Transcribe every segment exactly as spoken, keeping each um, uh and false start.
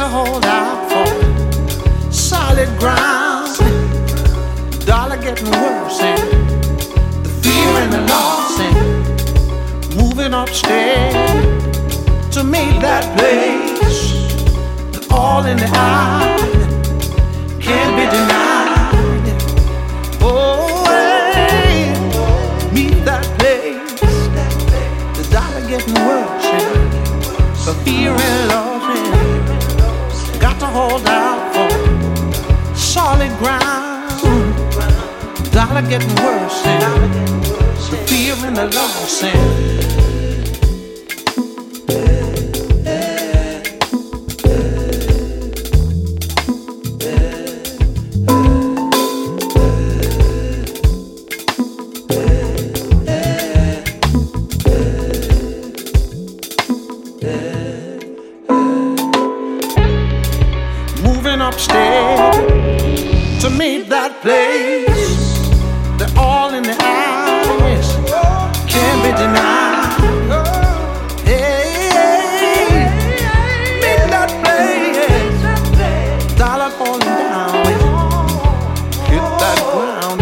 to hold out for solid ground. Dollar getting worse and the fear and the loss and moving upstairs to meet that place. All in the eye can't be denied. Oh, hey, meet that place. The dollar getting worse and the fear and loss and got to hold out for solid ground. Dollar getting worse and the fear and the loss and upstairs to meet that place. They're all in the eyes, can't be denied. Hey, hey, meet that place. Dollar falling down, hit that ground.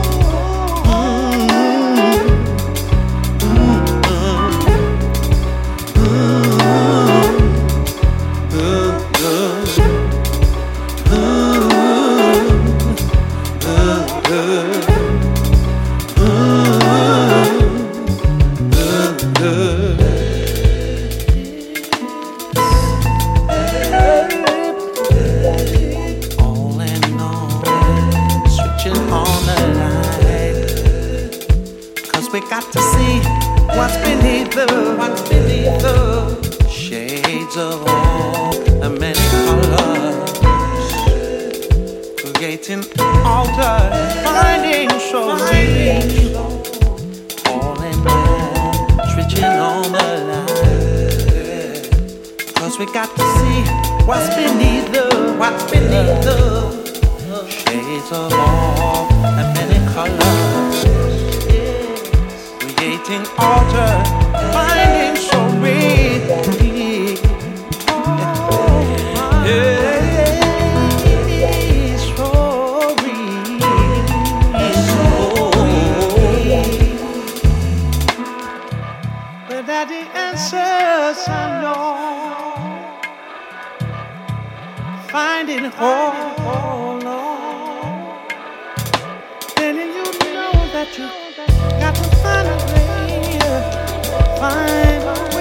We got to see what's beneath the, what's beneath the shades of all the many colors, creating altar, finding shores, all in all, switching on the line. Cause we got to see what's beneath the, what's beneath the shades of all the many colors. Creating altar, finding so real. Yeah, so real. But that the answers I know, finding all alone. Then you know that you got to find a way, find a way.